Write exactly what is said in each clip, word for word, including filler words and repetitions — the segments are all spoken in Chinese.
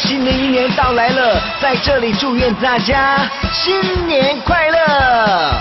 新的一年到来了，在这里祝愿大家新年快乐。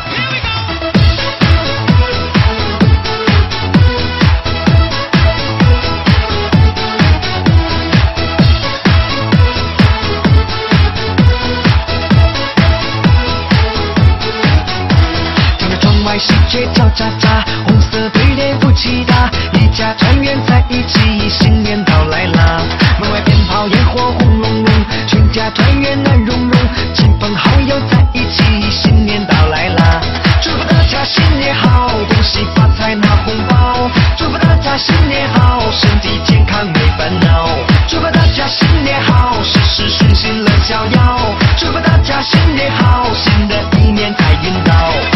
喜鹊叫喳喳，红色对联夫妻搭，一家团圆在一起，新年到来啦！门外鞭炮烟火轰隆隆，全家团圆暖融融，亲朋好友在一起，新年到来啦！祝福大家新年好，恭喜发财拿红包！祝福大家新年好，身体健康没烦恼！祝福大家新年好，事事顺心乐逍遥！祝福大家新年好，新的一年财运到！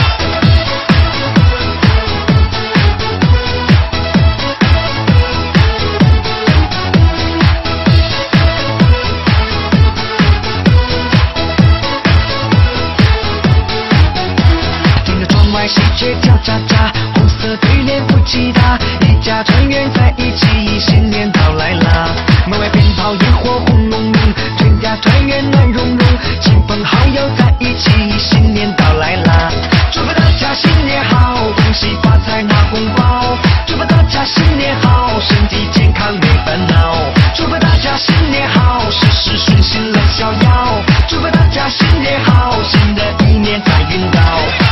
喜鹊叫喳喳，红色对联夫妻搭，一家团圆在一起，新年到来啦！门外鞭炮烟火轰隆隆，全家团圆暖融融，亲朋好友在一起，新年到来啦！祝福大家新年好，恭喜发财拿红包！祝福大家新年好，身体健康没烦恼！祝福大家新年好，事事顺心乐逍遥！祝福大家新年好，新的一年财运到！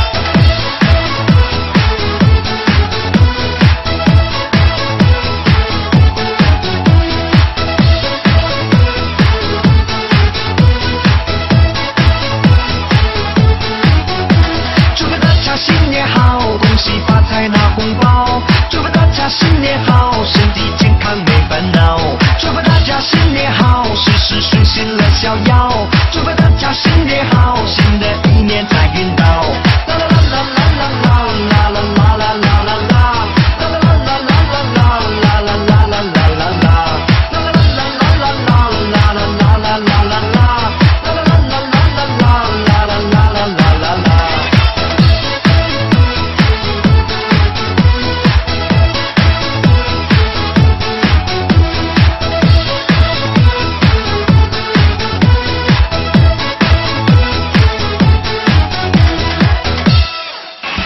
新年好，恭喜发财拿红包！祝福大家新年好，身体健康没烦恼！祝福大家新年好，事事顺心乐逍遥！